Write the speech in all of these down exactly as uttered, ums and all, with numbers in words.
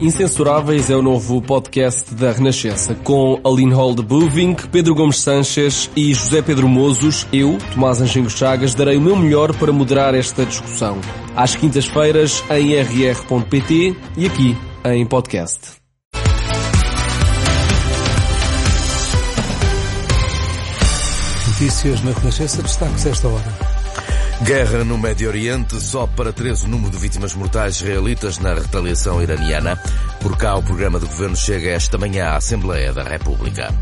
Incensuráveis é o novo podcast da Renascença, com Aline Hall de Buving, Pedro Gomes Sanches e José Pedro Mozos. Eu, Tomás Anjinho Chagas, darei o meu melhor para moderar esta discussão. Às quintas-feiras em r r ponto p t e aqui em podcast. Notícias na Renascença, destaques esta hora. Guerra no Médio Oriente, só para três o número de vítimas mortais israelitas na retaliação iraniana. Por cá, o programa do Governo chega esta manhã à Assembleia da República.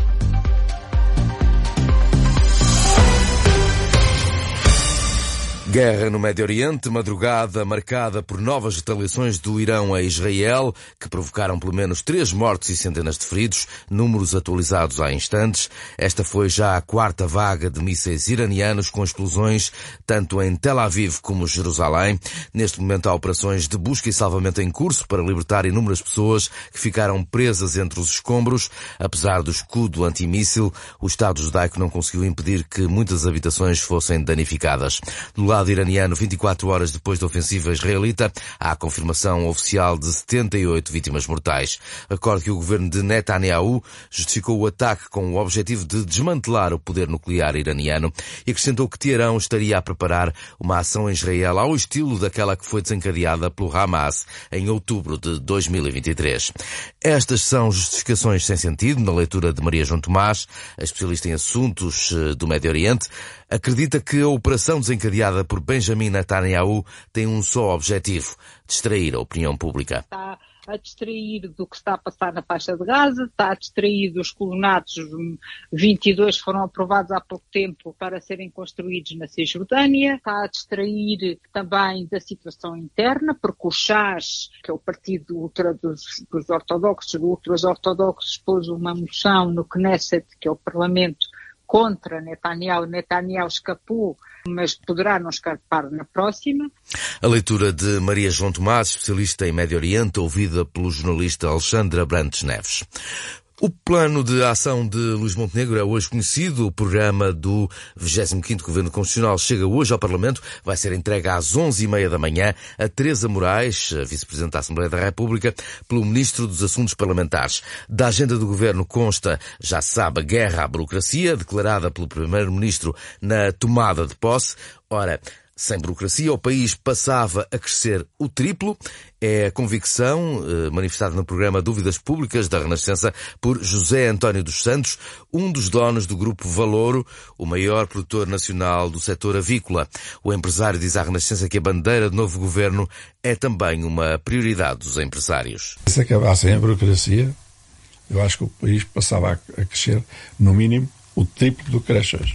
Guerra no Médio Oriente, madrugada marcada por novas retaliações do Irão a Israel, que provocaram pelo menos três mortos e centenas de feridos, números atualizados há instantes. Esta foi já a quarta vaga de mísseis iranianos com explosões tanto em Tel Aviv como Jerusalém. Neste momento há operações de busca e salvamento em curso para libertar inúmeras pessoas que ficaram presas entre os escombros. Apesar do escudo antimíssil, o Estado judaico não conseguiu impedir que muitas habitações fossem danificadas. Do lado iraniano, vinte e quatro horas depois da ofensiva israelita, há a confirmação oficial de setenta e oito vítimas mortais. Recorde que o governo de Netanyahu justificou o ataque com o objetivo de desmantelar o poder nuclear iraniano e acrescentou que Teherão estaria a preparar uma ação em Israel ao estilo daquela que foi desencadeada pelo Hamas em outubro de dois mil e vinte e três. Estas são justificações sem sentido, na leitura de Maria João Tomás, a especialista em assuntos do Médio Oriente. Acredita que a operação desencadeada por Benjamin Netanyahu tem um só objetivo: distrair a opinião pública. Está a distrair do que está a passar na faixa de Gaza, está a distrair dos colonatos, vinte e dois foram aprovados há pouco tempo para serem construídos na Cisjordânia, está a distrair também da situação interna, porque o Chas, que é o partido ultra dos, dos ortodoxos, ultras ortodoxos, pôs uma moção no Knesset, que é o Parlamento, contra Netanyahu. Netanyahu escapou, mas poderá não escapar na próxima. A leitura de Maria João Tomás, especialista em Médio Oriente, ouvida pelo jornalista Alexandra Brantes Neves. O plano de ação de Luís Montenegro é hoje conhecido. O programa do vigésimo quinto Governo Constitucional chega hoje ao Parlamento. Vai ser entregue às onze e meia da manhã a Teresa Moraes, a Vice-Presidente da Assembleia da República, pelo Ministro dos Assuntos Parlamentares. Da agenda do Governo consta, já se sabe, a guerra à burocracia, declarada pelo Primeiro-Ministro na tomada de posse. Ora, sem burocracia, o país passava a crescer o triplo. É a convicção eh, manifestada no programa Dúvidas Públicas da Renascença por José António dos Santos, um dos donos do Grupo Valouro, o maior produtor nacional do setor avícola. O empresário diz à Renascença que a bandeira do novo governo é também uma prioridade dos empresários. Se acabassem a burocracia, eu acho que o país passava a crescer, no mínimo, o triplo do que cresce hoje.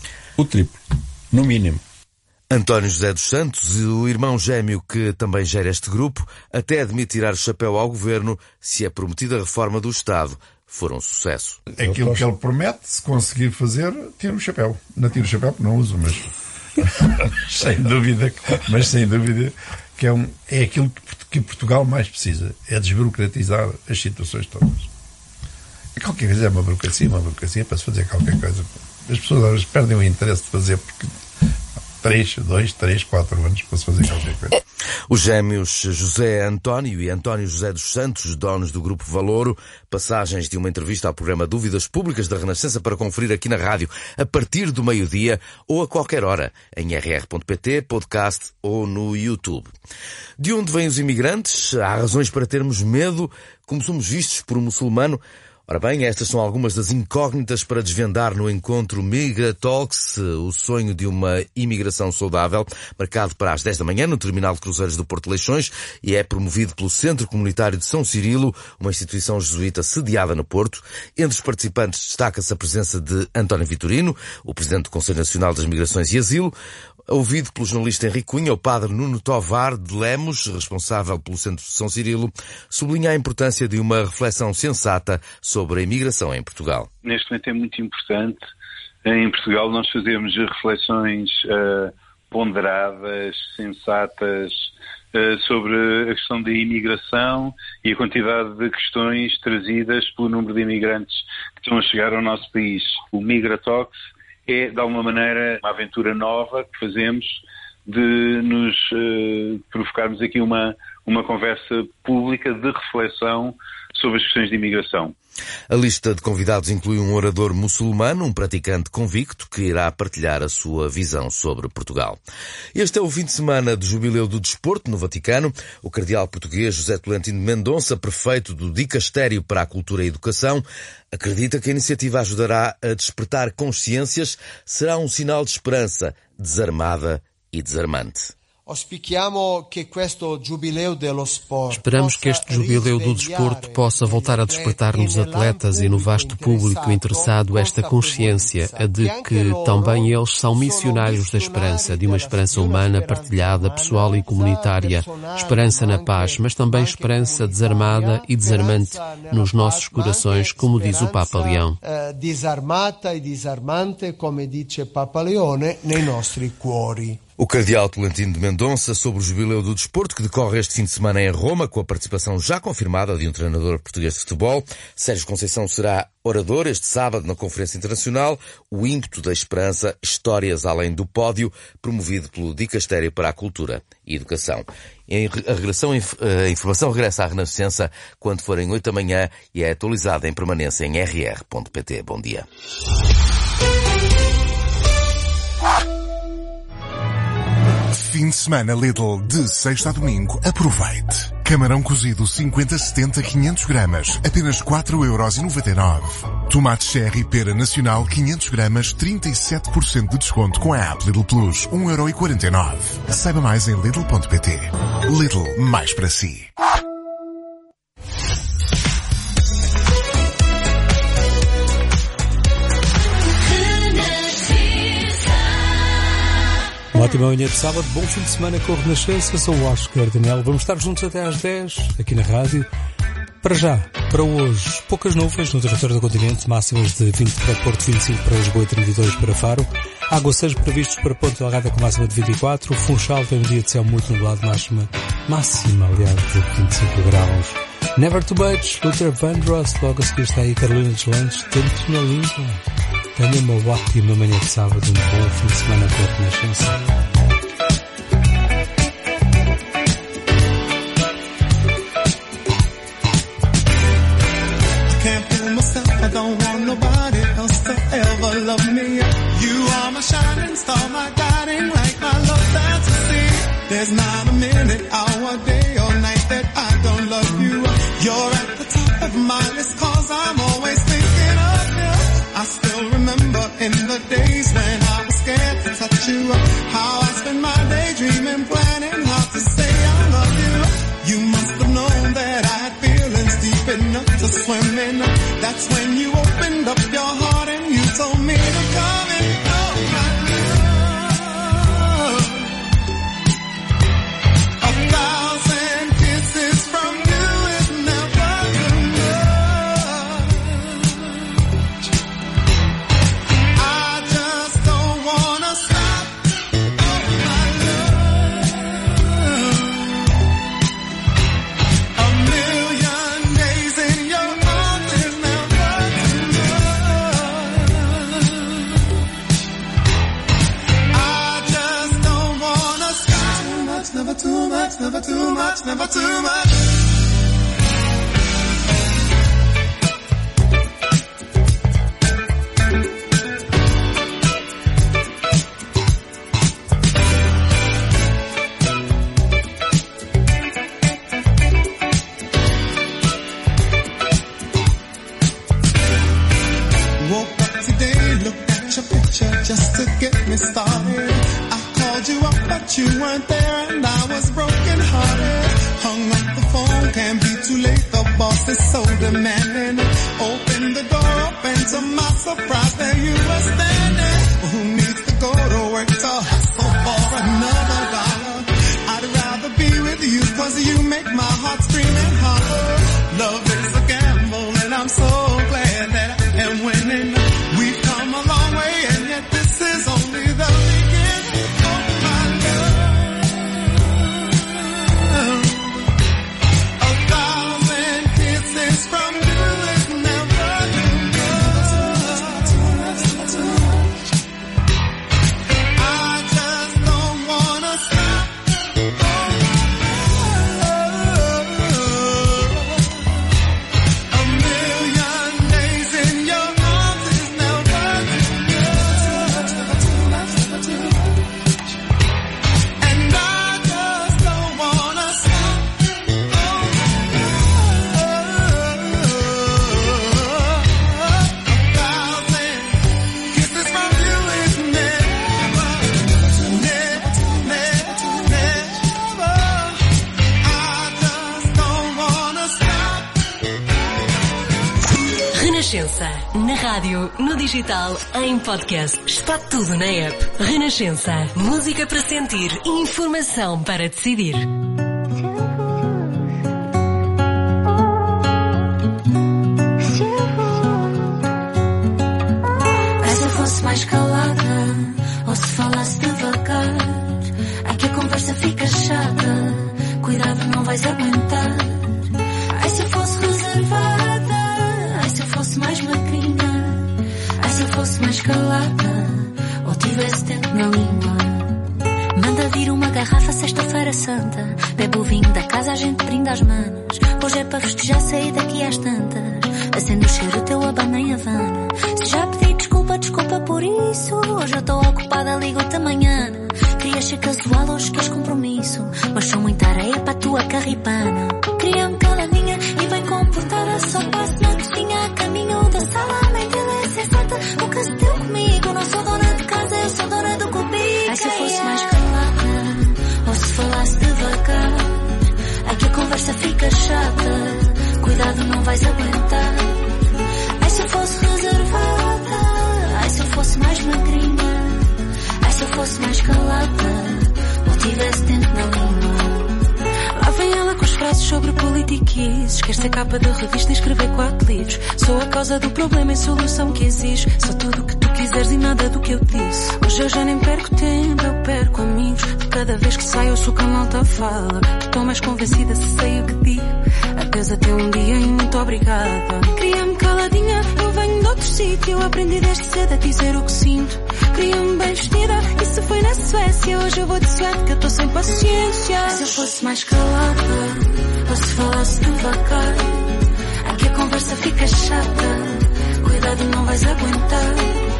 O triplo, no mínimo. António José dos Santos, o irmão gêmeo que também gera este grupo, até admite tirar o chapéu ao governo se a prometida reforma do Estado for um sucesso. Aquilo que ele promete, se conseguir fazer, tira o chapéu. Não tira o chapéu porque não uso, mas sem dúvida, mas sem dúvida que é, um, é aquilo que Portugal mais precisa, é desburocratizar as situações todas. Qualquer coisa é uma burocracia, uma burocracia para se fazer qualquer coisa. As pessoas às vezes perdem o interesse de fazer porque três, dois, três, quatro anos para se fazer qualquer coisa. Os gêmeos José António e António José dos Santos, donos do Grupo Valouro, passagens de uma entrevista ao programa Dúvidas Públicas da Renascença para conferir aqui na rádio a partir do meio-dia ou a qualquer hora em r r ponto p t, podcast ou no YouTube. De onde vêm os imigrantes? Há razões para termos medo, como somos vistos por um muçulmano? Ora bem, estas são algumas das incógnitas para desvendar no encontro Migratalks, o sonho de uma imigração saudável, marcado para as dez da manhã no Terminal de Cruzeiros do Porto de Leixões, e é promovido pelo Centro Comunitário de São Cirilo, uma instituição jesuíta sediada no Porto. Entre os participantes destaca-se a presença de António Vitorino, o Presidente do Conselho Nacional das Migrações e Asilo. Ouvido pelo jornalista Henrique Cunha, o padre Nuno Tovar de Lemos, responsável pelo Centro de São Cirilo, sublinha a importância de uma reflexão sensata sobre a imigração em Portugal. Neste momento é muito importante, em Portugal, nós fazermos reflexões uh, ponderadas, sensatas, uh, sobre a questão da imigração e a quantidade de questões trazidas pelo número de imigrantes que estão a chegar ao nosso país. O Migratalks é, de alguma maneira, uma aventura nova que fazemos de nos uh, provocarmos aqui uma, uma conversa pública de reflexão sobre as questões de imigração. A lista de convidados inclui um orador muçulmano, um praticante convicto, que irá partilhar a sua visão sobre Portugal. Este é o fim de semana de Jubileu do Desporto no Vaticano. O cardeal português José Tolentino de Mendonça, prefeito do Dicastério para a Cultura e a Educação, acredita que a iniciativa ajudará a despertar consciências, será um sinal de esperança desarmada e desarmante. Esperamos que este Jubileu do Desporto possa voltar a despertar nos atletas e no vasto público interessado esta consciência de que também eles são missionários da esperança, de uma esperança humana, partilhada, pessoal e comunitária, esperança na paz, mas também esperança desarmada e desarmante nos nossos corações, como diz o Papa Leão. Desarmata e desarmante, como diz o Papa Leone, nei nostri cuori. O cardeal Tolentino de Mendonça sobre o Jubileu do Desporto, que decorre este fim de semana em Roma, com a participação já confirmada de um treinador português de futebol. Sérgio Conceição será orador este sábado na Conferência Internacional, o ímpeto da esperança, histórias além do pódio, promovido pelo Dicastério para a Cultura e Educação. A, regressão, a informação regressa à Renascença quando forem oito da manhã e é atualizada em permanência em r r ponto p t. Bom dia. Fim de semana Lidl, de sexta a domingo, aproveite. Camarão cozido cinquenta, setenta, quinhentos gramas, apenas quatro euros e noventa e nove. Tomate cherry pera nacional quinhentos gramas, trinta e sete por cento de desconto com a app Lidl Plus, um euro e quarenta e nove. Saiba mais em lidl ponto p t. Lidl, mais para si. Uma ótima manhã de sábado, bom fim de semana com a Renascença, sou o Oscar Daniel. Vamos estar juntos até às dez, aqui na rádio. Para já, para hoje, poucas nuvens no território do continente, máximas de vinte para Porto, vinte e cinco para Lisboa e trinta e dois para Faro. Aguaceiros previstos para Ponte Delgada com máxima de vinte e quatro. Funchal tem um dia de céu muito nublado, máxima, máxima, aliás, de vinte e cinco graus. Never Too Much, Luther Vandross, logo a seguir está aí Carolina Deslandes, Tanto na Língua. Tenha uma ótima manhã de sábado, um bom fim de semana com a Renascença. I don't want nobody else to ever love me. You are my shining star, my guiding light, my love fantasy. There's not a minute, hour, day or night that I don't love you. You're at the top of my list cause I'm always thinking of you. I still remember in the days when I was scared to touch you, how I spent my day dreaming, planning how to say I love you. You must have known that I had feelings deep enough to swim in. That's when you opened up your heart and you told me to come and know my love. A thousand kisses from you is never too much. I just don't wanna stop, oh my love. A million days in your arms is never too much. I just don't wanna stop. Too much, never too much, never too much, never too much. Woke up today, looked at your picture just to get me started. I called you up, but you weren't there, and I was broken hearted. Hung up the phone, can't be too late. The boss is so demanding. Open the door up, and to my surprise, there you were standing. Who needs to go to work to hustle for another dollar? I'd rather be with you, cause you make my heart scream and holler. Love is a gamble, and I'm so glad that I am winning. We've come a long way, and yet this is only the beginning of my love. A thousand kisses from you is never too much. Renascença. Na rádio, no digital, em podcast. Está tudo na app. Renascença. Música para sentir e informação para decidir. Ai, se eu fosse mais calada, ou se falasse devagar, é que a conversa fica chata. Cuidado, não vais aguentar. Ai, se eu fosse reservada, ai, se eu fosse mais magrinha, ai, se eu fosse mais calada, ou tivesse tempo na língua. Manda vir uma garrafa sexta-feira santa, bebe o vinho da casa, a gente brinda às manos. Hoje é para festejar, sair daqui às tantas. Acende o cheiro, teu abana em Havana. Se já pedi desculpa, desculpa por isso. Hoje eu estou ocupada, ligo-te amanhã. Querias ser casual, hoje queres compromisso, mas sou muita areia para a tua carripana. Cria-me caladinha e vem comportar. Só passo na cozinha, a caminho da sala. Nem tela é sensata, nunca se deu comigo. Não sou dona de casa, eu sou dona do cubico. Ai, se eu fosse mais calada, ou se falasse devagar, ai, que a conversa fica chata. Cuidado, não vais aguentar. Ai, se eu fosse reservada, ai, se eu fosse mais magrinha, ai, se eu fosse mais calada, ou tivesse tempo na língua. Lá vem ela com as frases sobre politiquices. Quer ser capa de revista e escrever quatro livros. Sou a causa do problema e solução que exige. Sou tudo o que tu quiseres e nada do que eu disse. Hoje eu já nem perco tempo, eu perco amigos. De cada vez que saio ouço o que a malta fala. Estou mais convencida se sei o que digo. Adeus até um dia e muito obrigada. Queria-me caladinha, eu venho de outro sítio. Aprendi desde cedo a dizer o que sinto. Queria-me bem vestida, e se foi na Suécia, hoje eu vou de suéte que eu estou sem paciência. Se eu fosse mais calada, ou se falasse devagar, é que a conversa fica chata. Cuidado, não vais aguentar.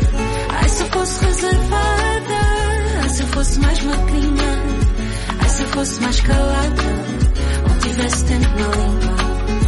Ai, se eu fosse reservada, ai, se eu fosse mais magrinha, ai, se eu fosse mais calada, ou tivesse tempo na língua.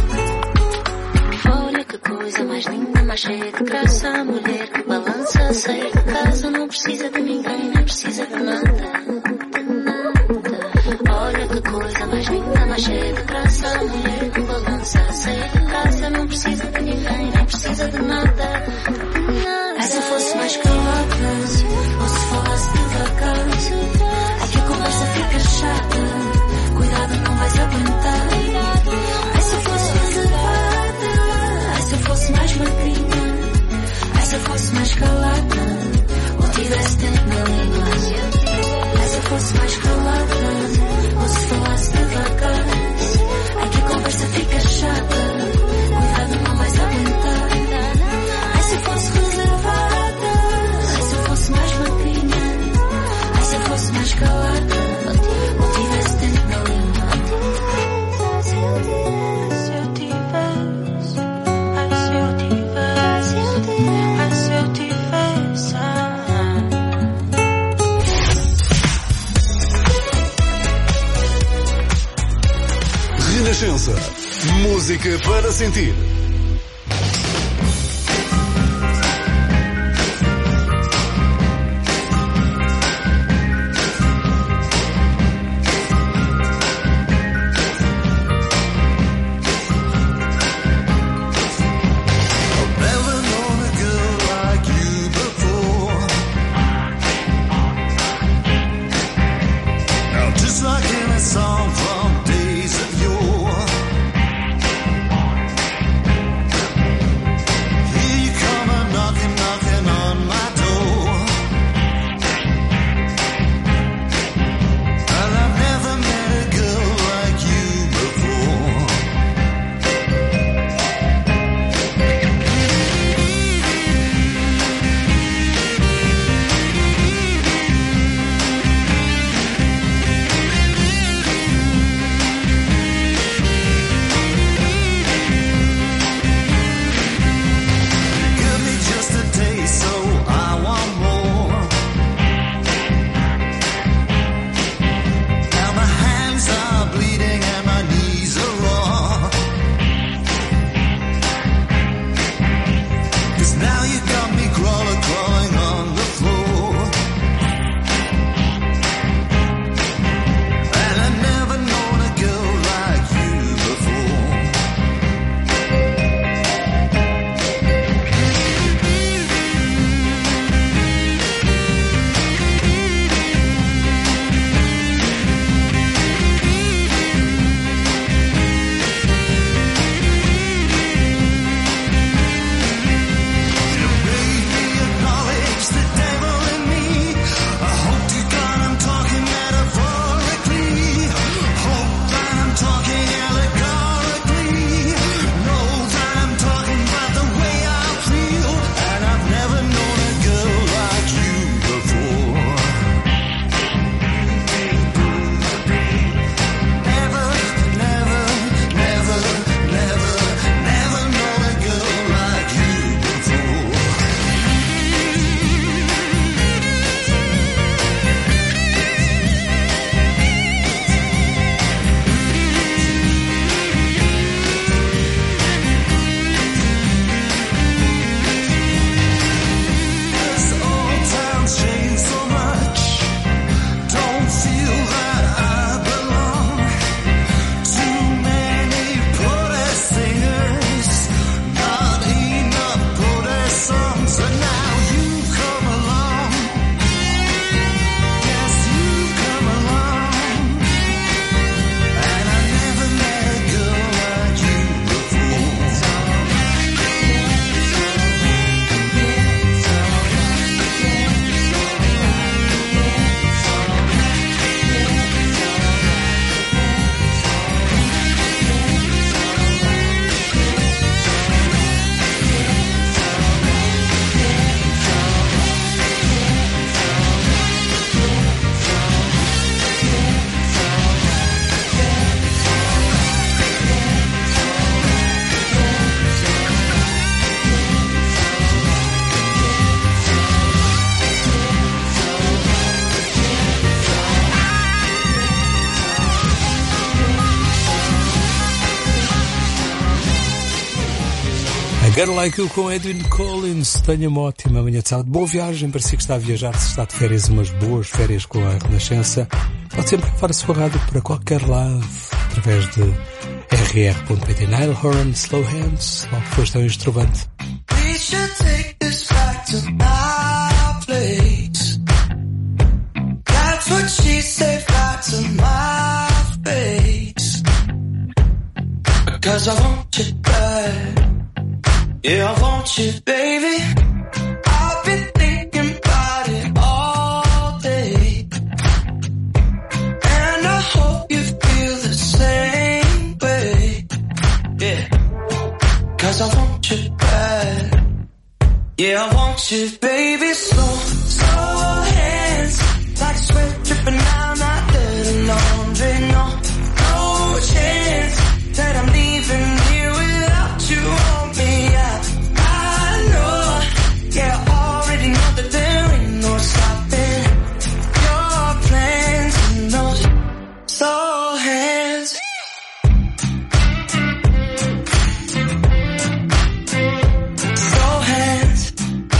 Olha que coisa mais linda, mais cheia de graça. A mulher que balança a sair de casa. Não precisa de ninguém, nem precisa de nada, de nada. Olha que coisa mais linda, mais cheia de graça. A mulher que balança a sair de casa. Não precisa de ninguém, nem precisa de nada, de nada. Ai, se eu fosse mais calada, ou se falasse devagar, é que a conversa fica chata. Cuidado, não vais aguentar. Ai, se eu fosse reservada, ai, se eu fosse mais magrinha, ai, se eu fosse mais calada, ou tivesse tempo na língua. Ai, se eu fosse mais calada, ou se falasse devagar, ai, que a conversa fica chata. Cuidado, não vais aguentar. Ai, se eu fosse reservada, ai, se eu fosse mais magrinha, ai, se eu fosse mais calada, ou tivesse tempo na língua. Se eu tivesse, se eu tivesse, ai, se eu tivesse, ai, se eu tivesse, Renascença. Música para sentir. Song from days of yore. Girl Like You com Edwyn Collins. Tenha uma ótima manhã de sábado. Boa viagem para si que está a viajar. Se está de férias, umas boas férias com a Renascença. Pode sempre levar a sua rádio para qualquer lado através de r r ponto p t. Niall Horan, Slow Hands. Logo depois tem um instrumento. We should take this back to my place. That's what she said back to my face. Cause I want you back. Yeah, I want you, baby. I've been thinking about it all day. And I hope you feel the same way. Yeah, cause I want you back. Yeah, I want you, baby. Slow, slow hands. Like sweat dripping down my dirty laundry. No, no chance that I'm leaving here without you on me. I, I know, yeah, I already know that there ain't no stopping your plans and those slow hands. Slow hands.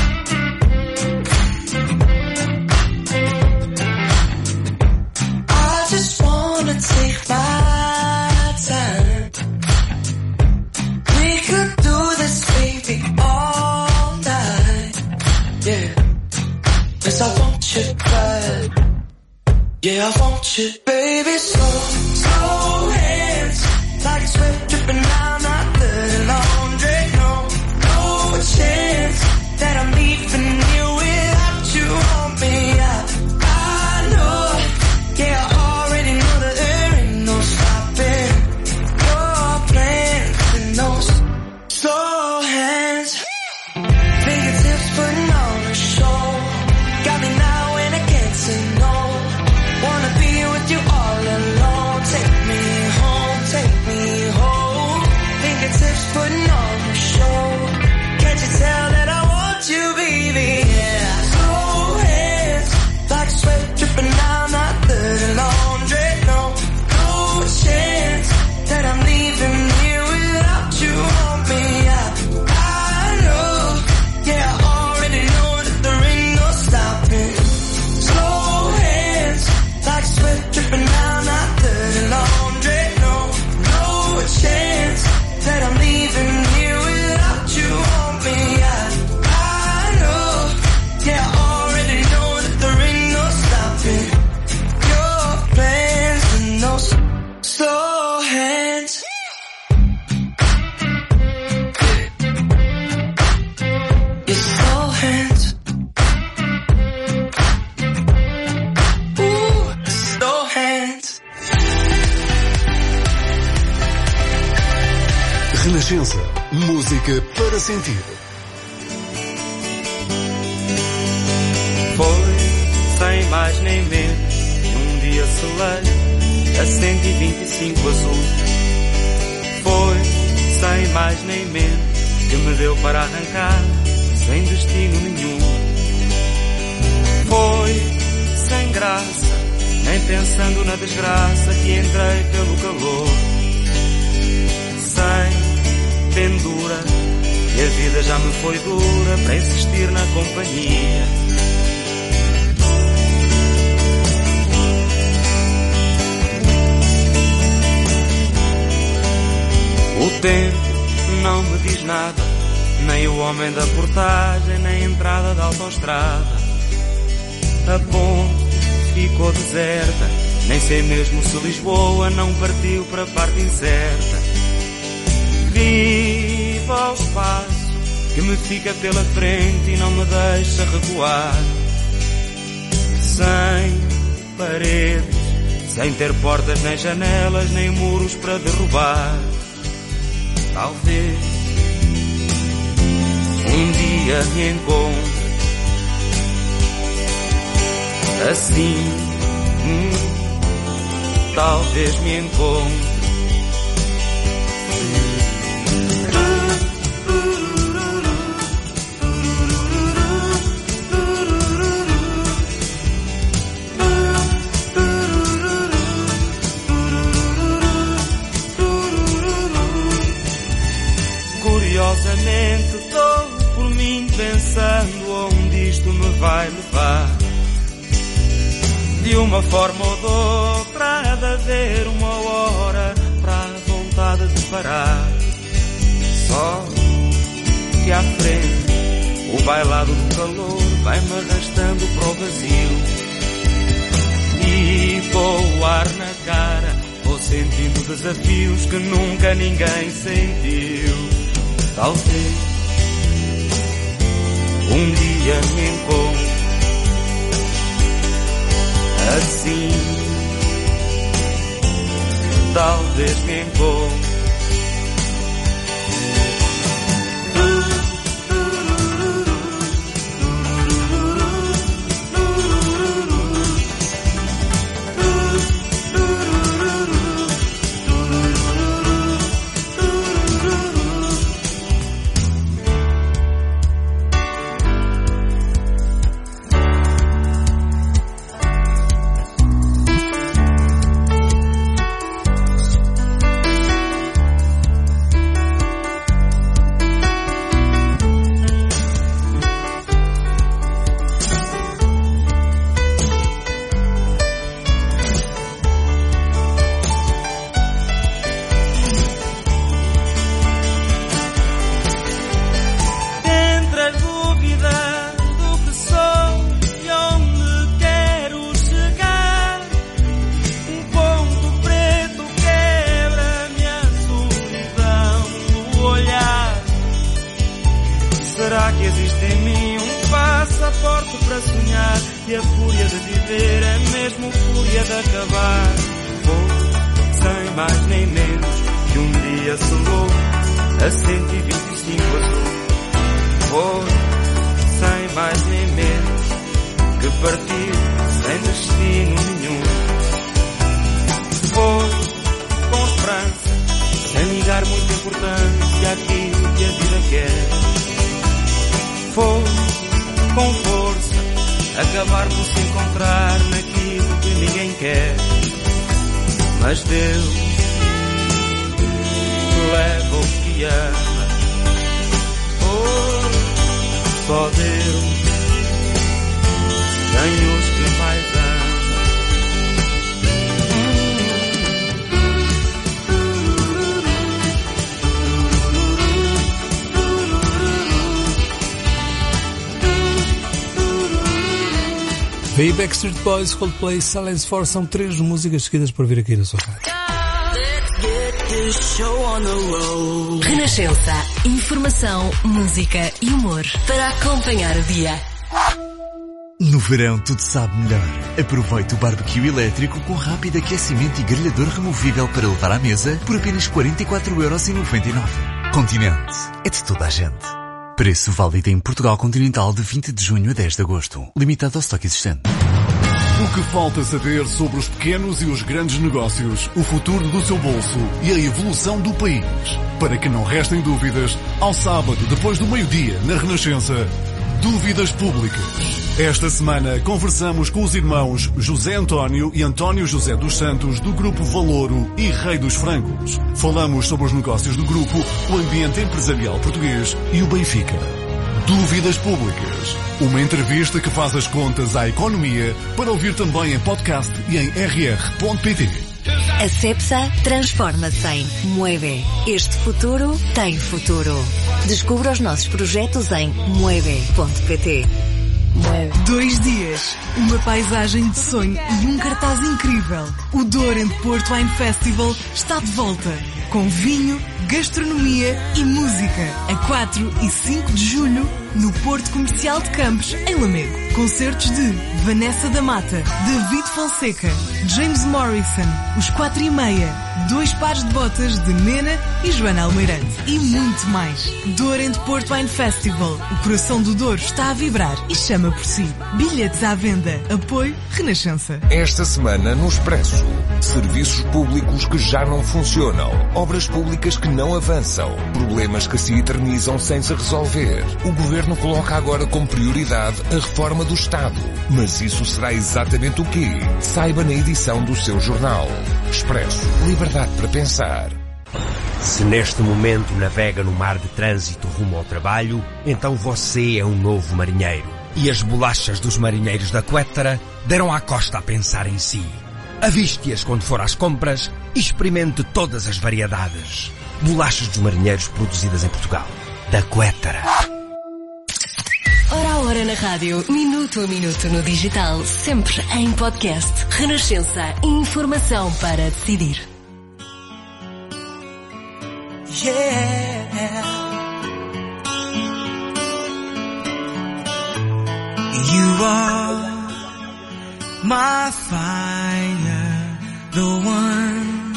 I just wanna take my time. We could do this, baby, all night. Yeah, cause I want you bad. Yeah, I want you, baby. Slow, slow hands. Like sweat dripping down my dirty laundry. No, no chance that I'm leaving you without you on me. I, I know, yeah, I already know that there ain't no stopping your plans and those slow hands. Fingertips putting on a show. Got me now and I can't say no. Wanna be with you all alone. Take me home, take me home. Fingertips putting on a show. Can't you tell that I want you, baby? Yeah. Slow hands, like sweat dripping down my dirty laundry. No, no chance that I'm leaving here without you on me. I, I know, yeah, I already know that there ain't no stopping. Slow hands, like sweat dripping down my dirty laundry. No, no chance that I'm leaving here without you on me. I, I know, yeah, I already know that there ain't no stopping your plans and those slow hands. Your slow hands. Ooh, slow hands. Renascença. Música para sentir. Foi, sem mais nem menos, um dia selei a cento e vinte e cinco azul. Foi, sem mais nem menos, que me deu para arrancar, sem destino nenhum. Foi, sem graça, nem pensando na desgraça que entrei pelo calor. Sem pendura, e a vida já me foi dura para insistir na companhia. O tempo não me diz nada, nem o homem da portagem, nem a entrada da autoestrada. A ponte ficou deserta, nem sei mesmo se Lisboa não partiu para a parte incerta. Viva o espaço que me fica pela frente e não me deixa recuar. Sem paredes, sem ter portas nem janelas, nem muros para derrubar. Talvez um dia me encontre assim, hum, talvez me encontre. Ansiosamente dou por mim pensando onde isto me vai levar. De uma forma ou de outra há de haver uma hora para a vontade de parar. Só que à frente o bailado do calor vai-me arrastando para o vazio. E com o ar na cara vou sentindo desafios que nunca ninguém sentiu. Talvez um dia me encontre assim, talvez me encontre. The Backstreet Boys, Coldplay, Silence four são três músicas seguidas por vir aqui na sua rádio. Renascença, informação, música e humor para acompanhar o dia. No verão tudo sabe melhor. Aproveite o barbecue elétrico com rápido aquecimento e grelhador removível para levar à mesa por apenas quarenta e quatro euros e noventa e nove. Continente é de toda a gente. Preço válido em Portugal Continental de vinte de junho a dez de agosto. Limitado ao estoque existente. O que falta saber sobre os pequenos e os grandes negócios, o futuro do seu bolso e a evolução do país. Para que não restem dúvidas, ao sábado, depois do meio-dia, na Renascença, Dúvidas Públicas. Esta semana conversamos com os irmãos José António e António José dos Santos do Grupo Valouro e Rei dos Francos. Falamos sobre os negócios do grupo, o ambiente empresarial português e o Benfica. Dúvidas Públicas. Uma entrevista que faz as contas à economia para ouvir também em podcast e em r r ponto p t. A Cepsa transforma-se em Mueve. Este futuro tem futuro. Descubra os nossos projetos em mueve ponto p t. Dois dias, uma paisagem de sonho e um cartaz incrível. O Douro and Porto Wine Festival está de volta, com vinho, gastronomia e música, a quatro e cinco de julho, no Porto Comercial de Campos, em Lamego. Concertos de Vanessa da Mata, David Fonseca, James Morrison, Os Quatro e Meia, Dois Pares de Botas de Mena e Joana Almeirante. E muito mais. Douro and Porto Wine Festival. O coração do Douro está a vibrar e chama por si. Bilhetes à venda. Apoio Renascença. Esta semana no Expresso. Serviços públicos que já não funcionam. Obras públicas que não avançam. Problemas que se eternizam sem se resolver. O Governo coloca agora como prioridade a reforma do Estado. Mas isso será exatamente o quê? Saiba na edição do seu jornal. Expresso. Liberdade para pensar. Se neste momento navega no mar de trânsito rumo ao trabalho, então você é um novo marinheiro. E as bolachas dos marinheiros da Quettara deram à costa a pensar em si. Aviste-as quando for às compras e experimente todas as variedades. Bolachas dos marinheiros produzidas em Portugal. Da Quettara. Hora a hora na rádio, minuto a minuto no digital, sempre em podcast. Renascença, informação para decidir. Yeah. You are my fire, the one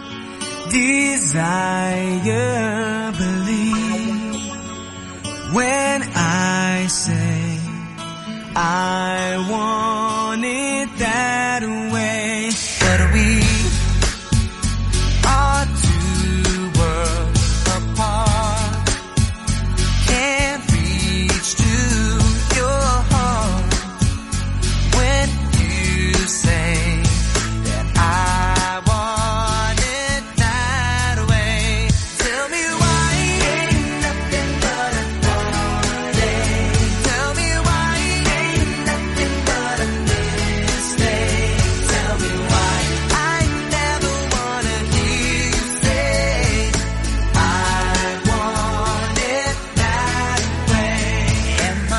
desire, believe when I say I want it that way, but we are two worlds apart, can't reach to your heart when you say that I want it that way. Tell me why ain't nothing but a party. Tell me why ain't nothing but a mistake. Tell me why I never wanna hear you say I want it that way. Am I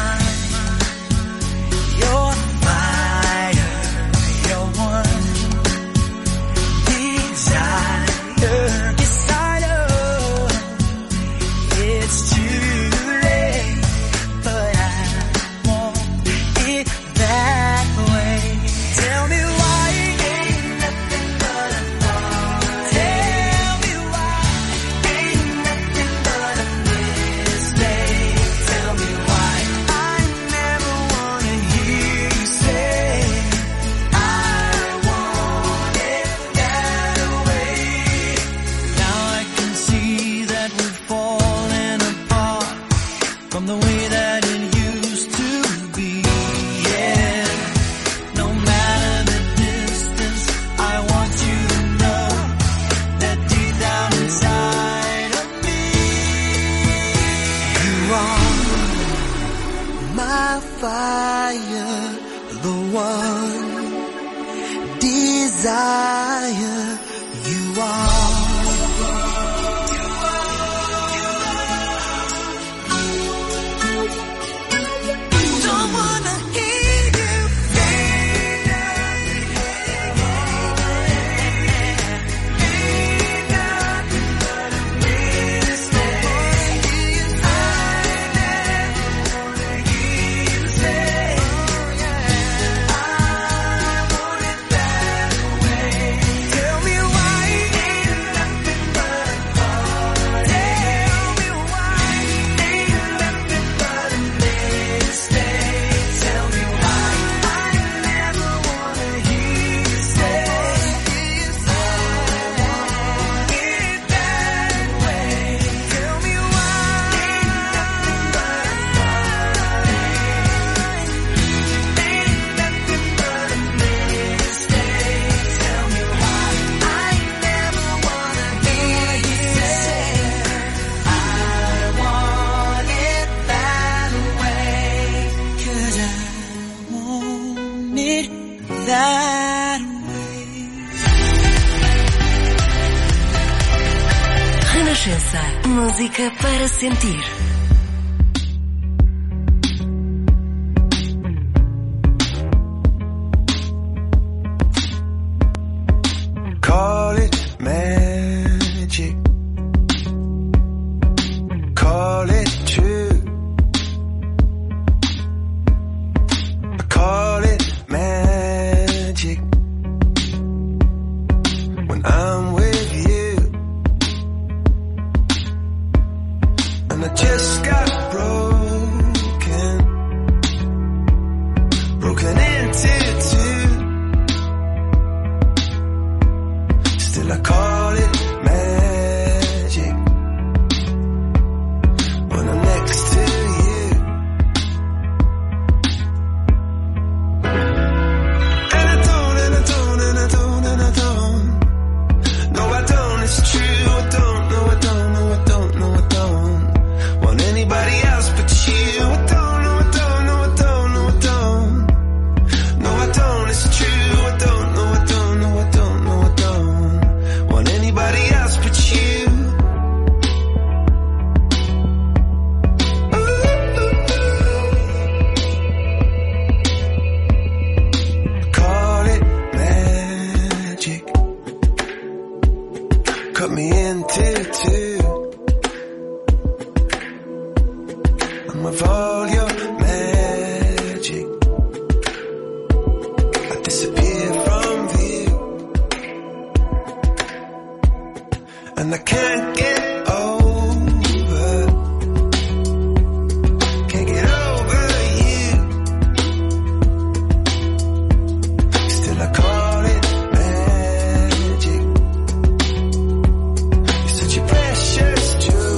your fire, your one desire? Yes, I know it's too late, but I want it that way. Tell me why ain't nothing but a thought. Tell me why ain't nothing but a mistake. Tell me why I never wanna hear you say I want it that way. Now I can see that we're falling apart from the way that it used to be. Yeah, no matter the distance, I want you to know that deep down inside of me, you are my fire, the one desire. You are. Don't wanna hear you say tell me why ain't nothing but a thought. Tell me why ain't nothing but a mistake. Tell me why I never wanna hear you say I want it that way. Tell me why ain't nothing but a thought. Ain't nothing but a mistake. Tell me why I never wanna hear you say I want it that way. 'Cause I want it that way. Renascença, música para sentir. Call it magic, call it true. Call it magic when I'm with you. And I just got broken, broken into two. Still I call it magic when I'm next to you. And I don't, and I don't, and I don't, and I don't. No, I don't, it's true, I don't, no, I of all your magic. I disappear from view, and I can't get over, can't get over you. Still I call it magic. You're such a precious jewel.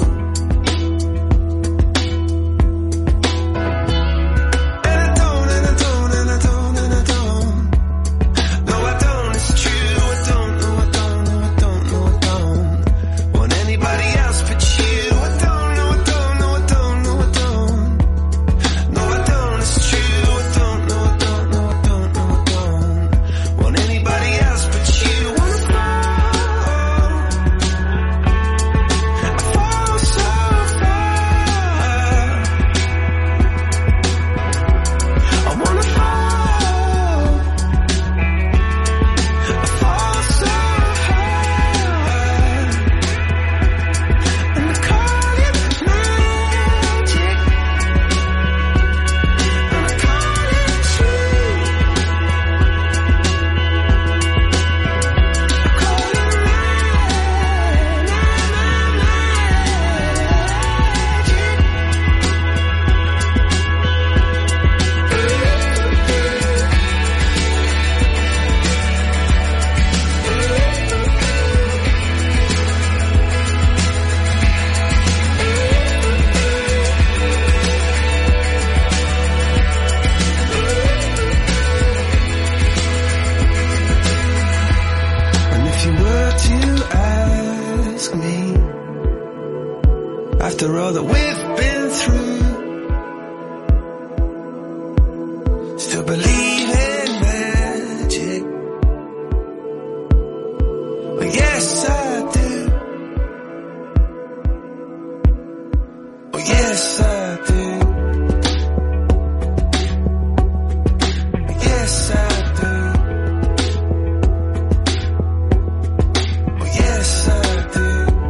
After all that we've been through, still believe in magic. Well, yes, I do. Well, yes, I do. Well, yes, I do. Well, yes, I do.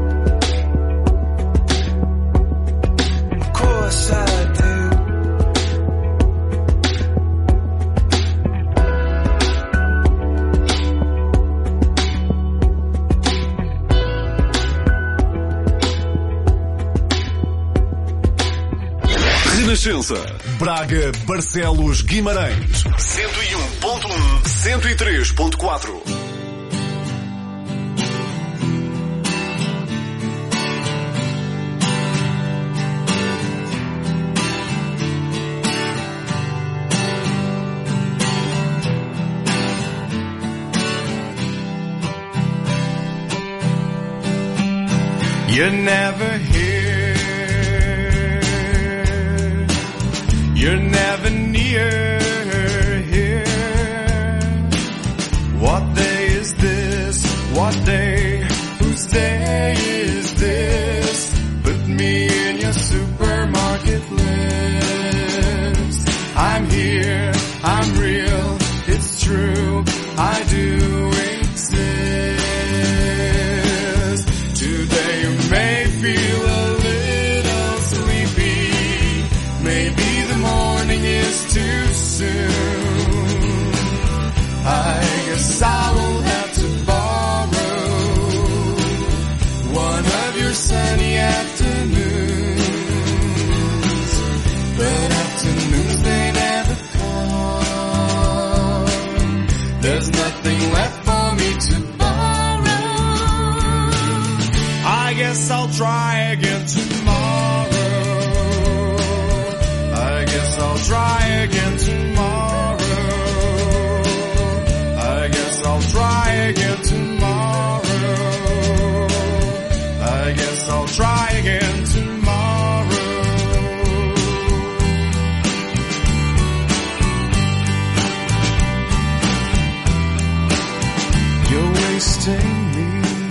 Renascença, Braga, Barcelos, Guimarães, cento e um ponto um, cento e três ponto quatro. You're never here, you're never near here. What day is this? What day? Whose day is this? Put me in your supermarket list. I'm here, I'm real, it's true, I do exist. Today you may feel a little sleepy, maybe the morning is too soon. I guess I will have to borrow one of your sunny afternoons, but afternoons they never come. There's nothing left for me to borrow. I guess I'll try again tomorrow. I guess I'll try again tomorrow. I guess I'll try again tomorrow. I guess I'll try again tomorrow. You're wasting me.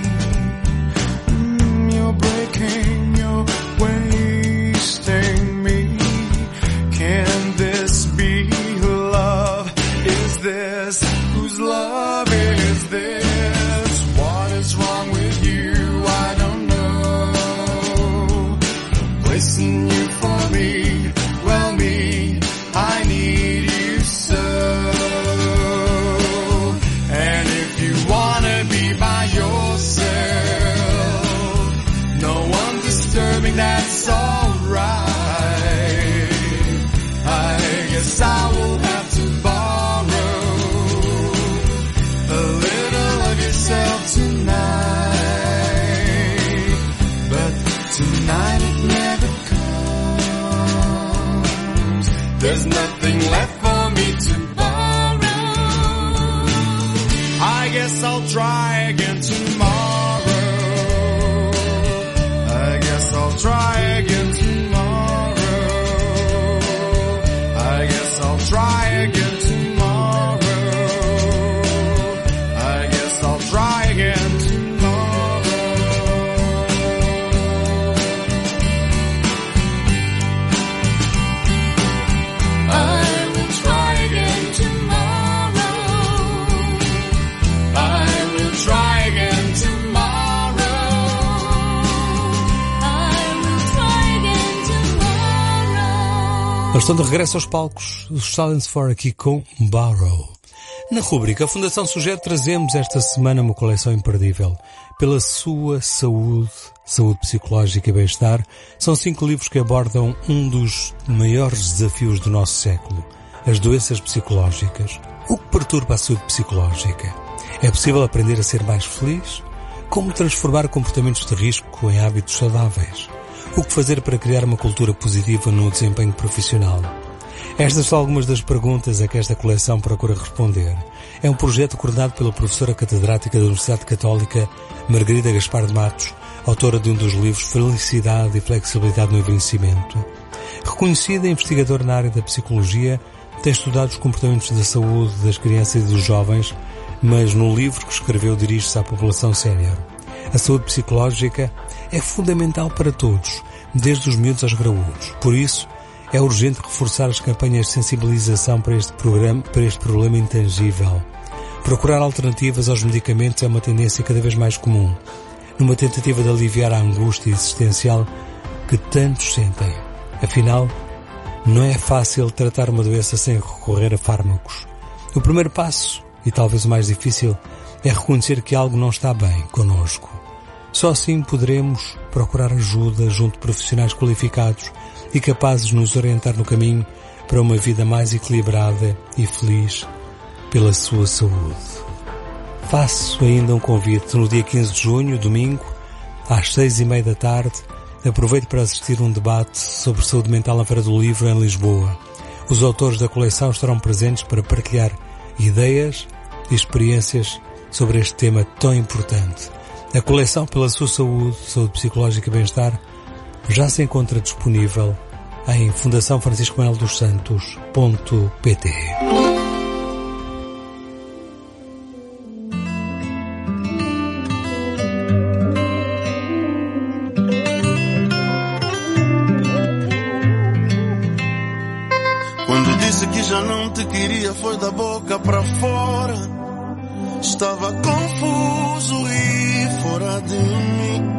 Mm, you're breaking, you're wasting me. Can this be love? Is this, whose love is this? What is wrong with you? I don't know. No place in you for me. disturbing, that's alright. I guess I will have to borrow a little of yourself tonight. But tonight it never comes. There's nothing left for me to borrow. I guess I'll try again tomorrow. I guess I'll try again tomorrow. I guess I'll try again tomorrow. I guess I'll try again tomorrow. I will try again tomorrow. I will try again tomorrow. Nós estamos de regresso aos palcos, os Silence for aqui com Borrow. Na rubrica A Fundação Sugere trazemos esta semana uma coleção imperdível. Pela sua saúde, saúde psicológica e bem-estar, são cinco livros que abordam um dos maiores desafios do nosso século, as doenças psicológicas. O que perturba a saúde psicológica? É possível aprender a ser mais feliz? Como transformar comportamentos de risco em hábitos saudáveis? O que fazer para criar uma cultura positiva no desempenho profissional? Estas são algumas das perguntas a que esta coleção procura responder. É um projeto coordenado pela professora catedrática da Universidade Católica, Margarida Gaspar de Matos, autora de um dos livros Felicidade e Flexibilidade no Envelhecimento. Reconhecida investigadora na área da psicologia, tem estudado os comportamentos da saúde das crianças e dos jovens, mas no livro que escreveu dirige-se à população sénior. A saúde psicológica é fundamental para todos, desde os miúdos aos graúdos. Por isso, é urgente reforçar as campanhas de sensibilização para este, programa, para este problema intangível. Procurar alternativas aos medicamentos é uma tendência cada vez mais comum, numa tentativa de aliviar a angústia existencial que tantos sentem. Afinal, não é fácil tratar uma doença sem recorrer a fármacos. O primeiro passo, e talvez o mais difícil, é reconhecer que algo não está bem connosco. Só assim poderemos procurar ajuda junto de profissionais qualificados e capazes de nos orientar no caminho para uma vida mais equilibrada e feliz pela sua saúde. Faço ainda um convite no dia quinze de junho, domingo, às seis e meia da tarde. Aproveito para assistir a um debate sobre saúde mental na Feira do Livro em Lisboa. Os autores da coleção estarão presentes para partilhar ideias e experiências sobre este tema tão importante. A coleção Pela Sua Saúde, Saúde Psicológica e Bem-Estar já se encontra disponível em fundação francisco manuel dos santos ponto pt. Quando disse que já não te queria, foi da boca para fora. Estava confuso e fora de mim.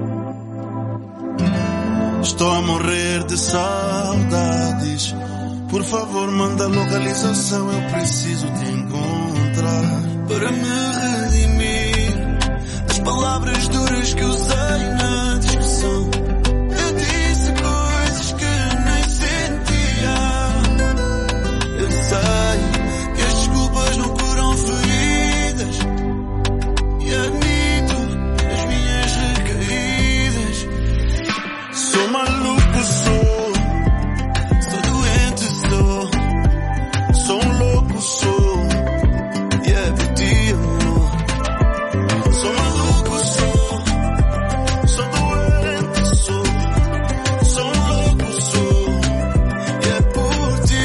Estou a morrer de saudades. Por favor, manda a localização, eu preciso te encontrar. Para me redimir das palavras duras que usei na discussão. Eu disse coisas que nem sentia. Eu sei que as desculpas não curam feridas, e admito as minhas recaídas. Sou maluco, sou, sou doente, sou, sou um louco, sou, e é de ti, amor. Sou maluco, sou, sou doente, sou, sou um louco, sou, e é por ti.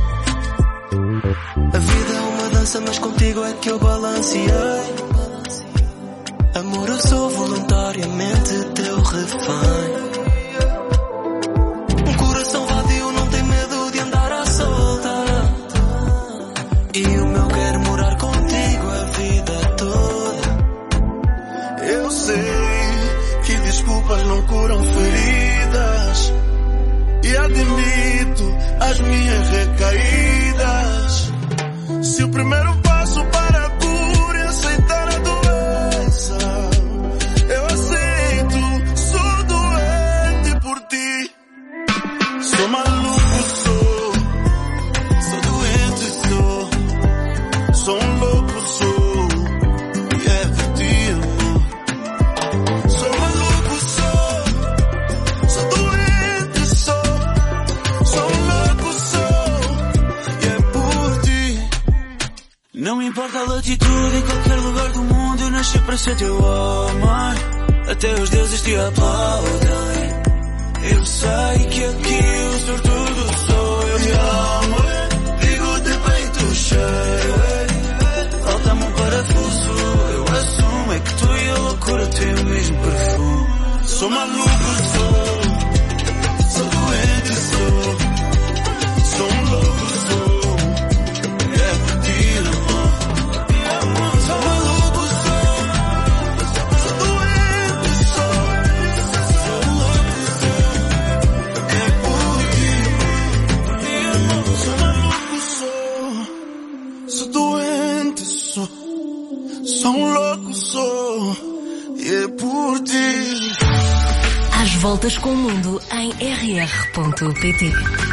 A vida é uma dança, mas contigo é que eu balanceei. Amor, eu sou voluntariamente teu refém. Um coração vadio não tem medo de andar à solta. E o meu quer morar contigo a vida toda. Eu sei que desculpas não curam feridas, e admito as minhas recaídas. Se o primeiro passo para a cura é aceitar a doença, eu aceito, sou doente. ti tudo em qualquer lugar do mundo. Eu nasci para ser teu amor. Até os deuses te aplaudem. Eu sei que aqui o sortudo sou eu. Te amo, digo de peito cheio. Falta-me um parafuso, eu assumo. É que tu e a loucura têm o mesmo perfume. Sou maluco, sou. Sou doente, sou. Sou um louco, sou. É por ti, amor. Sou maluco, sou. Sou doente, sou. Sou um louco, sou. É por ti, amor. Sou maluco, sou. Sou doente, sou. Sou um louco, sou. E é por ti. Às voltas com o mundo em r r ponto p t.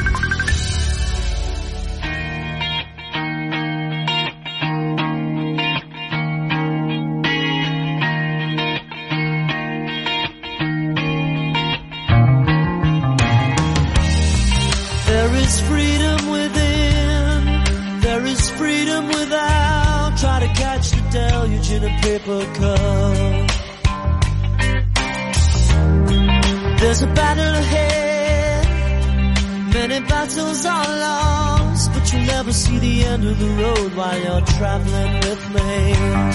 There is freedom within. There is freedom without. Try to catch the deluge in a paper cup. There's a battle ahead. Many battles are lost, but you'll never see the end of the road while you're traveling with me.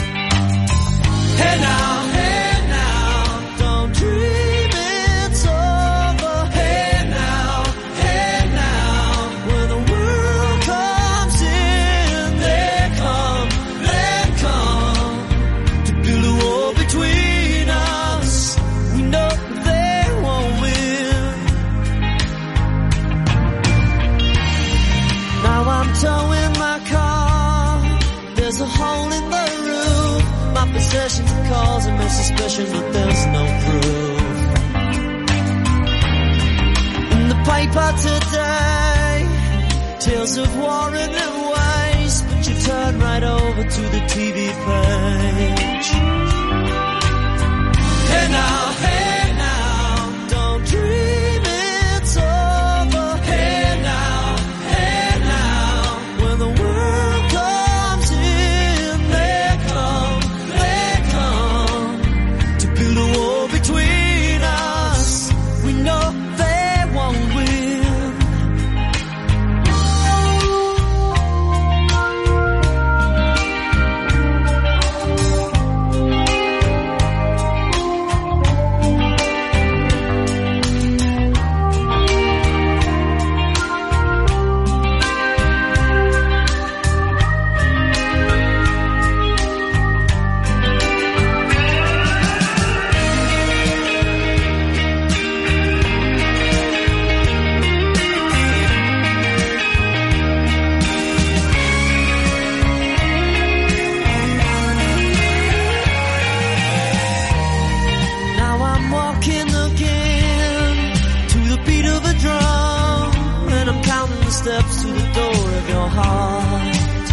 Hey now, hey now, don't dream it's over. Hey now, hey now, when the world comes in, they come, they come to build a wall between us. We know I'm towing my car. There's a hole in the roof. My possessions are causing me suspicion, but there's no proof. In the paper today, tales of war and of waste, but you turn right over to the T V page. Hey now, hey now, don't dream it's over. Hey now, hey now, when the world comes in, they come, they come to build a wall between us. We know they won't win. Steps to the door of your heart.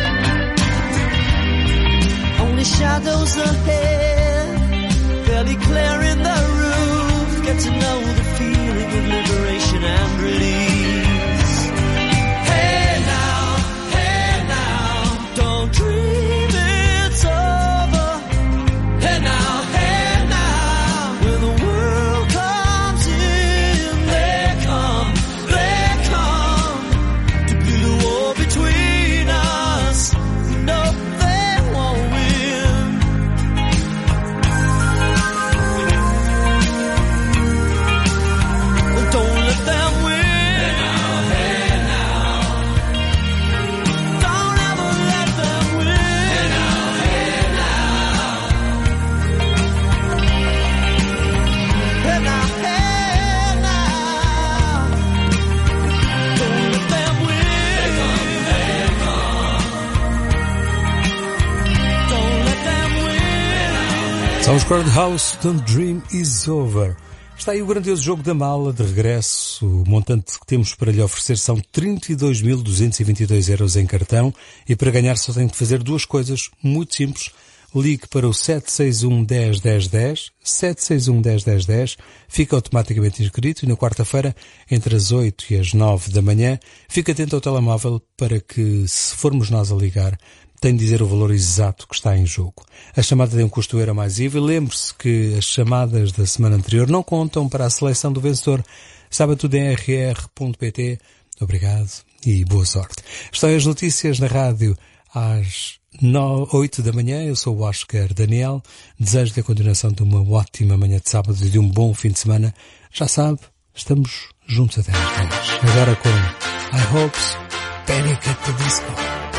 Only shadows ahead, barely clearing the roof. Get to know the feeling of liberation and release. Hey now, hey now, don't dream it's over. Hey now, hey now, when the world comes in, they come, they come. Between us, no, they won't win. Don't let them win. Hey now, hey now. Don't ever let them win. Hey now, hey now. Hey now, hey now. Don't let them win. São os Courthouse, Don't Dream Is Over. Está aí o grandioso jogo da mala de regresso. O montante que temos para lhe oferecer são trinta e dois mil duzentos e vinte e dois euros em cartão e para ganhar só tem de fazer duas coisas muito simples. Ligue para o sete seis um, dez, dez, dez, sete seis um, dez, dez, dez, fica automaticamente inscrito e na quarta-feira, entre as oito e as nove da manhã, fique atento ao telemóvel para que, se formos nós a ligar, tem de dizer o valor exato que está em jogo. A chamada tem um custo euro mais I V A. Lembre-se que as chamadas da semana anterior não contam para a seleção do vencedor. Saiba tudo em r r ponto p t. Obrigado e boa sorte. Estão as notícias na rádio às oito da manhã. Eu sou o Oscar Daniel. Desejo-lhe a continuação de uma ótima manhã de sábado e de um bom fim de semana. Já sabe, estamos juntos até às dez. Agora com I Hopes, Panic at the Disco.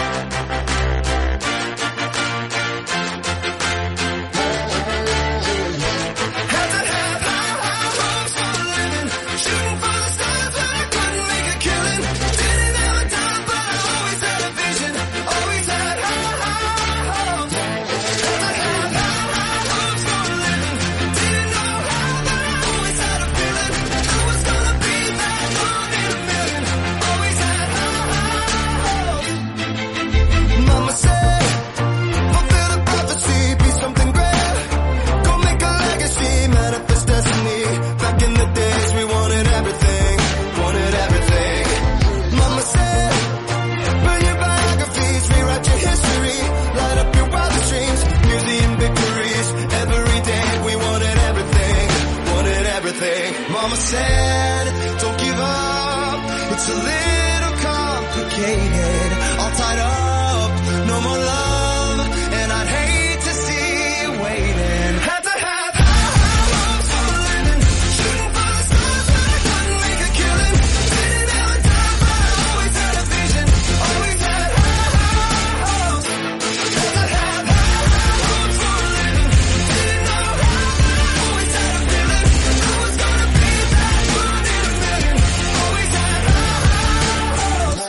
Mama said, don't give up, it's a little complicated, all tied up, no more love, and I'd hate to see you waiting. Had to have high hopes for a living, shooting for the stars when I couldn't make a killing, didn't have a time but I always had a vision, always had high hopes. Had to have high hopes for a living, didn't know how but I always had a feeling I was gonna be that one in a million, always had high hopes.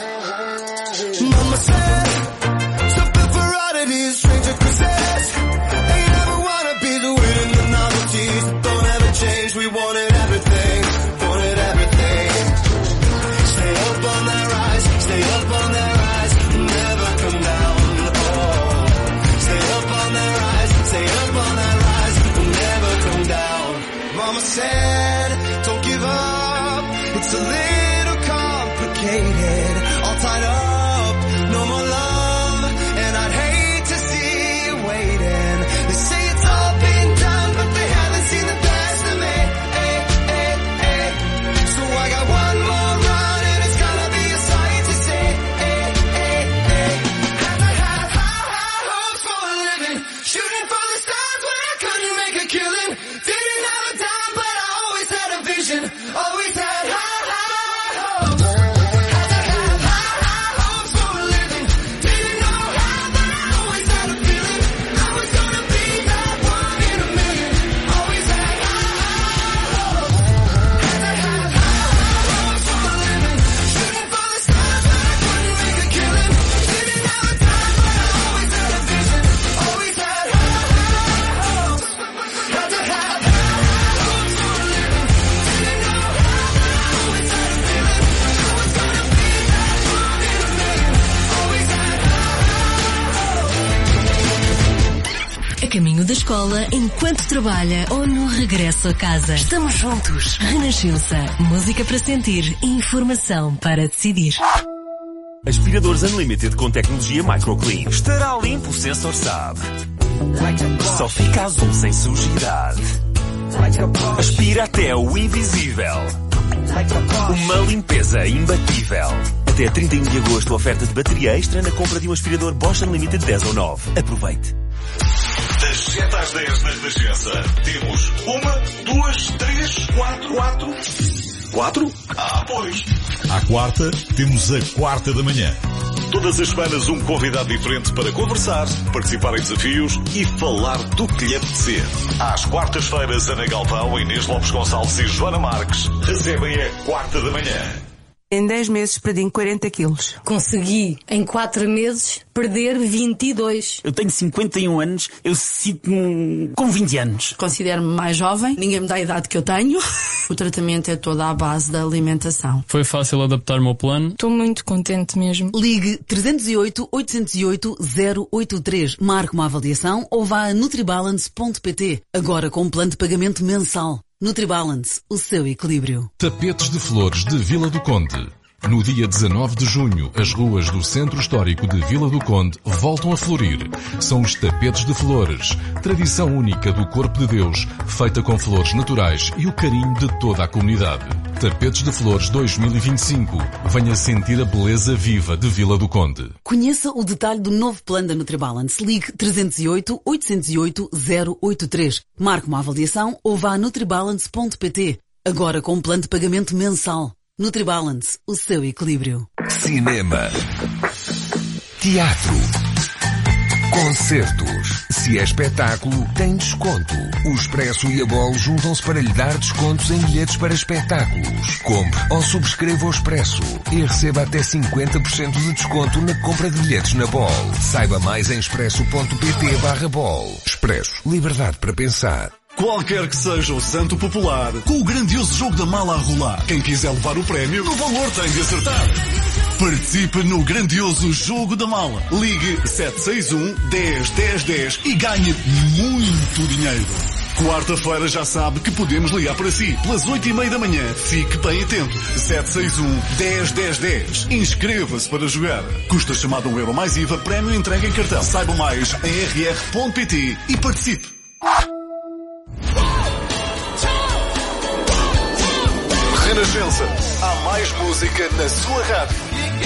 Mama said, something for oddities, stranger cruises, ain't ever wanna be the win in the novelties, don't ever change, we wanted everything, wanted everything. Stay up on that rise, stay up on that rise, never come down, oh. Stay up on that rise, stay up on that rise, never come down. Mama said, don't give up, it's a little complicated, all tied up, no more love, and I'd hate to see you waiting. They say it's all been done, but they haven't seen the best of me. Ay, ay, ay. So I got one more run, and it's gonna be a sight to see. Ay, ay, ay. Had to have high, high hopes for a living, shooting for the stars when I couldn't make a killing. Didn't have a dime, but I always had a vision, always had high, high hopes. Had to have high, high hopes for a living, didn't know how, but I always had a feeling I was gonna be that one in a million, always had high, high hopes. Had to have high, high hopes for a living, shooting for the stars when I couldn't make a killing. Didn't have a dime, but I always had a vision, always had high, high hopes. Had to have high, high hopes for a living, didn't know how, but I always had a feeling I was gonna be that one in a million, always had high, high hopes. A caminho da escola, enquanto trabalha ou no regresso a casa. Estamos juntos. Renascença. Música para sentir. Informação para decidir. Aspiradores Unlimited com tecnologia Microclean. Estará limpo, o sensor sabe. Só fica azul sem sujidade. Aspira até o invisível. Uma limpeza imbatível. Até trinta e um de agosto, oferta de bateria extra na compra de um aspirador Bosch Unlimited dez ou nove. Aproveite. Das sete às dez na Renascença, temos uma, duas, três, quatro, quatro. Quatro? Ah, pois. À quarta, temos a quarta da manhã. Todas as semanas um convidado diferente para conversar, participar em desafios e falar do que lhe apetecer. Às quartas-feiras, Ana Galvão, Inês Lopes Gonçalves e Joana Marques recebem a quarta da manhã. Em dez meses perdi quarenta quilos. Consegui, em quatro meses, perder vinte e dois. Eu tenho cinquenta e um anos, eu sinto-me com vinte anos. Considero-me mais jovem, ninguém me dá a idade que eu tenho. O tratamento é todo à base da alimentação. Foi fácil adaptar-me ao plano. Estou muito contente mesmo. Ligue trezentos e oito, oitocentos e oito, zero oito três. Marque uma avaliação ou vá a nutribalance ponto pt. Agora com um plano de pagamento mensal. NutriBalance, o seu equilíbrio. Tapetes de flores de Vila do Conde. No dia dezanove de junho, as ruas do Centro Histórico de Vila do Conde voltam a florir. São os tapetes de flores, tradição única do Corpo de Deus, feita com flores naturais e o carinho de toda a comunidade. Tapetes de Flores dois mil e vinte e cinco. Venha sentir a beleza viva de Vila do Conde. Conheça o detalhe do novo plano da NutriBalance. Ligue três zero oito, oito zero oito, zero oito três. Marque uma avaliação ou vá a nutribalance ponto pt. Agora com um plano de pagamento mensal. NutriBalance, o seu equilíbrio. Cinema. Teatro. Concertos. Se é espetáculo, tem desconto. O Expresso e a Bol juntam-se para lhe dar descontos em bilhetes para espetáculos. Compre ou subscreva o Expresso e receba até cinquenta por cento de desconto na compra de bilhetes na Bol. Saiba mais em expresso ponto pt barra Bol. Expresso. Liberdade para pensar. Qualquer que seja o santo popular, com o grandioso jogo da mala a rolar, quem quiser levar o prémio, o valor tem de acertar. Participe no grandioso jogo da mala. Ligue sete seis um, dez, dez, dez e ganhe muito dinheiro. Quarta-feira já sabe que podemos ligar para si, pelas oito e meia da manhã. Fique bem atento. sete seis um, dez, dez, dez. Inscreva-se para jogar. Custa chamada um euro mais I V A, prémio entrega em cartão. Saiba mais em r r ponto p t e participe. Renascença. Há mais música na sua rádio.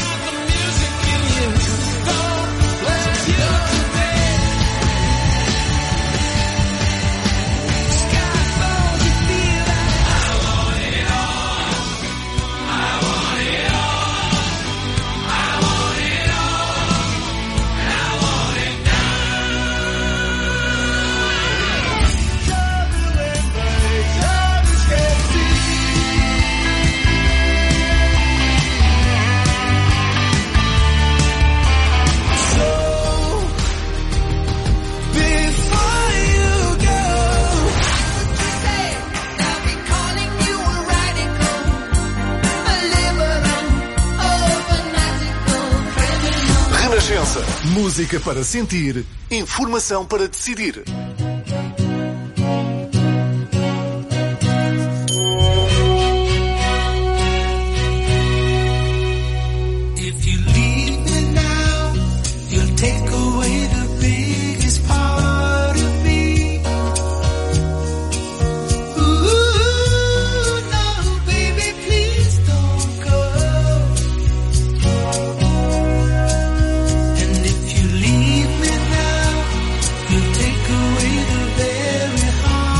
Música para sentir, informação para decidir. If you leave me now, you'll take away the biggest part of me. Ooh, no, baby, please don't go. And if you leave me now, you'll take away the very heart.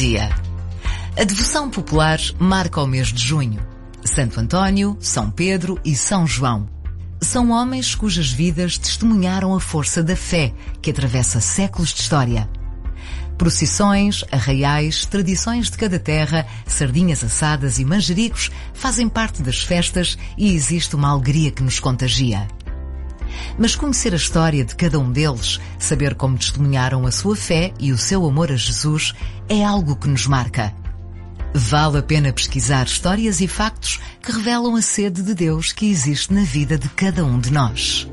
dia. A devoção popular marca o mês de junho. Santo António, São Pedro e São João. São homens cujas vidas testemunharam a força da fé que atravessa séculos de história. Procissões, arraiais, tradições de cada terra, sardinhas assadas e manjericos fazem parte das festas e existe uma alegria que nos contagia. Mas conhecer a história de cada um deles, saber como testemunharam a sua fé e o seu amor a Jesus, é algo que nos marca. Vale a pena pesquisar histórias e factos que revelam a sede de Deus que existe na vida de cada um de nós.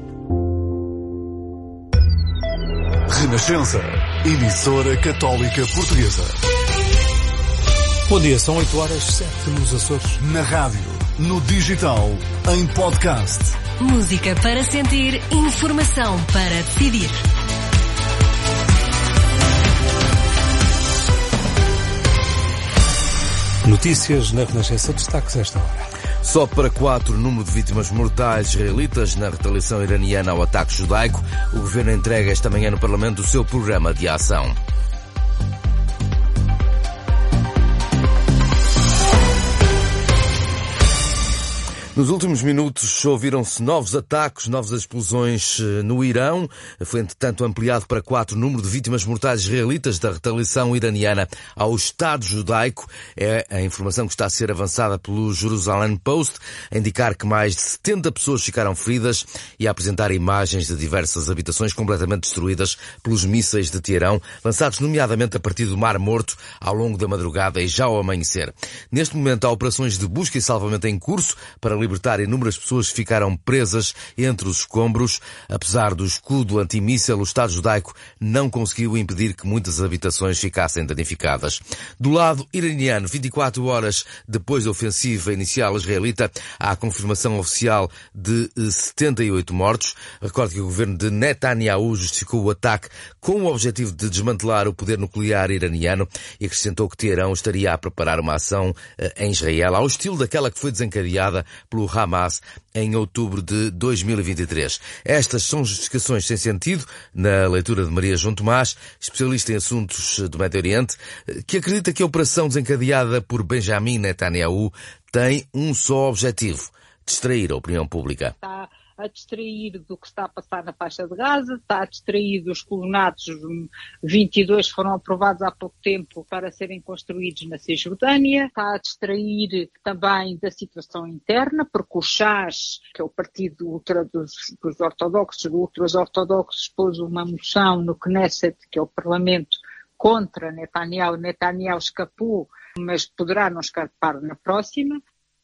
Renascença, emissora católica portuguesa. Bom dia, são oito horas sete nos Açores. Na rádio, no digital, em podcast. Música para sentir, informação para decidir. Notícias na Renascença, destaques esta hora. Só para quatro o número de vítimas mortais israelitas na retaliação iraniana ao ataque judaico. O governo entrega esta manhã no Parlamento o seu programa de ação. Nos últimos minutos ouviram-se novos ataques, novas explosões no Irão. Foi, entretanto, ampliado para quatro o número de vítimas mortais israelitas da retaliação iraniana ao Estado judaico. É a informação que está a ser avançada pelo Jerusalem Post, a indicar que mais de setenta pessoas ficaram feridas e a apresentar imagens de diversas habitações completamente destruídas pelos mísseis de Teherão, lançados nomeadamente a partir do Mar Morto ao longo da madrugada e já ao amanhecer. Neste momento há operações de busca e salvamento em curso para libertar inúmeras pessoas que ficaram presas entre os escombros. Apesar do escudo antimíssil, o Estado judaico não conseguiu impedir que muitas habitações ficassem danificadas. Do lado iraniano, vinte e quatro horas depois da ofensiva inicial israelita, há a confirmação oficial de setenta e oito mortos. Recorde que o governo de Netanyahu justificou o ataque com o objetivo de desmantelar o poder nuclear iraniano e acrescentou que Teherão estaria a preparar uma ação em Israel ao estilo daquela que foi desencadeada pelo Hamas em outubro de dois mil e vinte e três. Estas são justificações sem sentido, na leitura de Maria João Tomás, especialista em assuntos do Médio Oriente, que acredita que a operação desencadeada por Benjamin Netanyahu tem um só objetivo: distrair a opinião pública. Está a distrair do que está a passar na faixa de Gaza, está a distrair dos colonatos, vinte e dois foram aprovados há pouco tempo para serem construídos na Cisjordânia, está a distrair também da situação interna, porque o Chas, que é o partido ultra dos, dos ortodoxos, ultras ortodoxos, pôs uma moção no Knesset, que é o Parlamento, contra Netanyahu. Netanyahu escapou, mas poderá não escapar na próxima.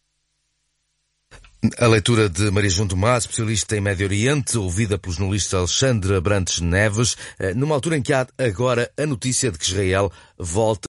A leitura de Maria João Tomás, especialista em Médio Oriente, ouvida pelo jornalista Alexandre Abrantes Neves, numa altura em que há agora a notícia de que Israel volta